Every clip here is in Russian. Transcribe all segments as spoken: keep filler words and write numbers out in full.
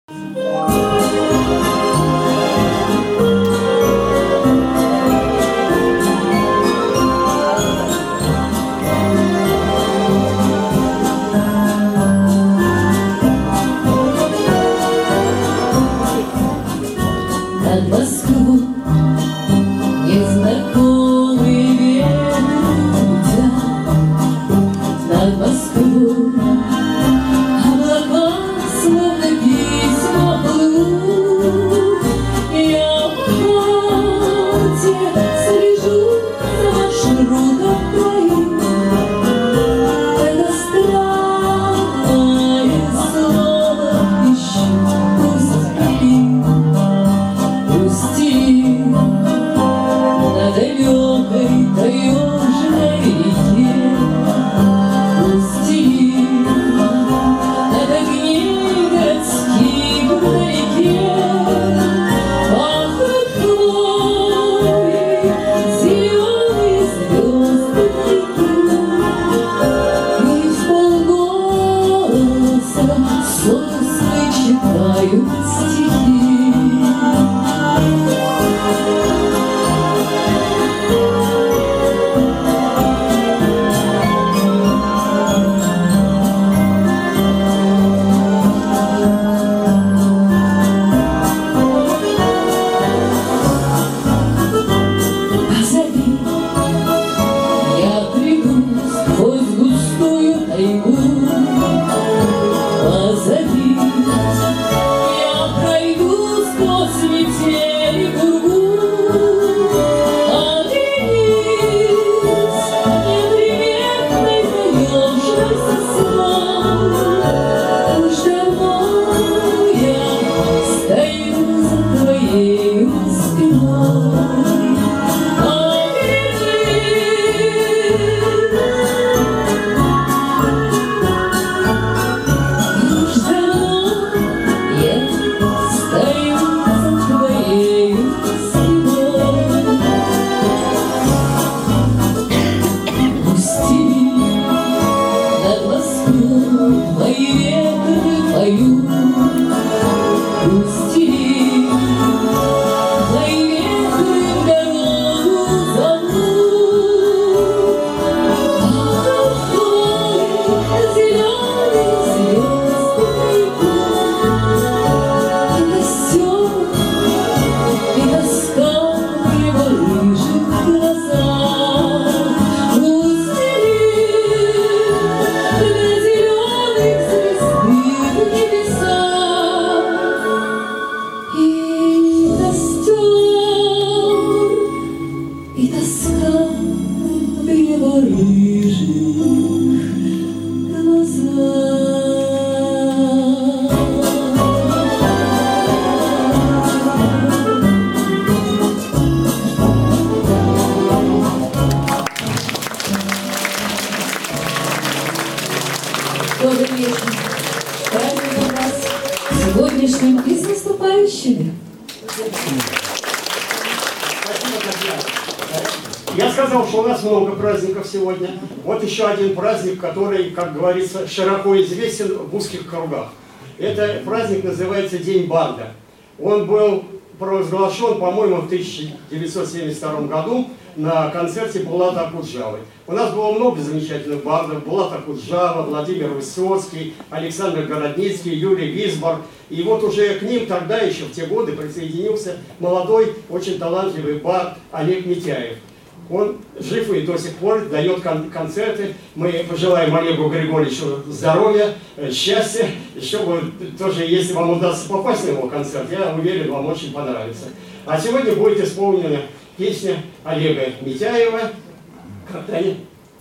Я сказал, что у нас много праздников сегодня. Вот еще один праздник, который, как говорится, широко известен в узких кругах. Это праздник называется День Банда. Он был провозглашен, по-моему, в тысяча девятьсот семьдесят втором году на концерте Булата Акуджавы. У нас было много замечательных бардов. Булат Акуджава, Владимир Высоцкий, Александр Городницкий, Юрий Висбор. И вот уже к ним тогда еще в те годы присоединился молодой, очень талантливый бард Олег Митяев. Он жив и до сих пор дает кон концерты. Мы пожелаем Олегу Григорьевичу здоровья, счастья. Чтобы тоже, если вам удастся попасть на его концерт, я уверен, вам очень понравится. А сегодня будет исполнена песня Олега Митяева. Как-то они...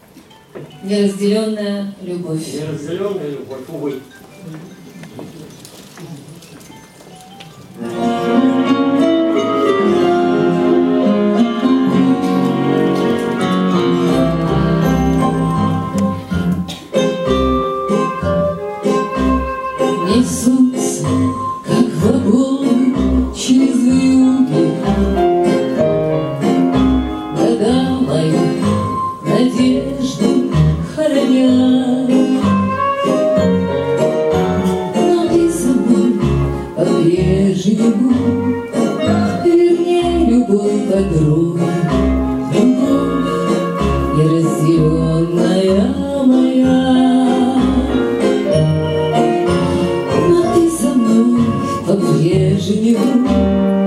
Неразделенная любовь. Неразделенная любовь, увы. Несутся, как вагон через вьюги, года мою надежду храня. по-прежнему, вернее, любовь подруги, любовь неразделенная моя. Но ты со мной по-прежнему,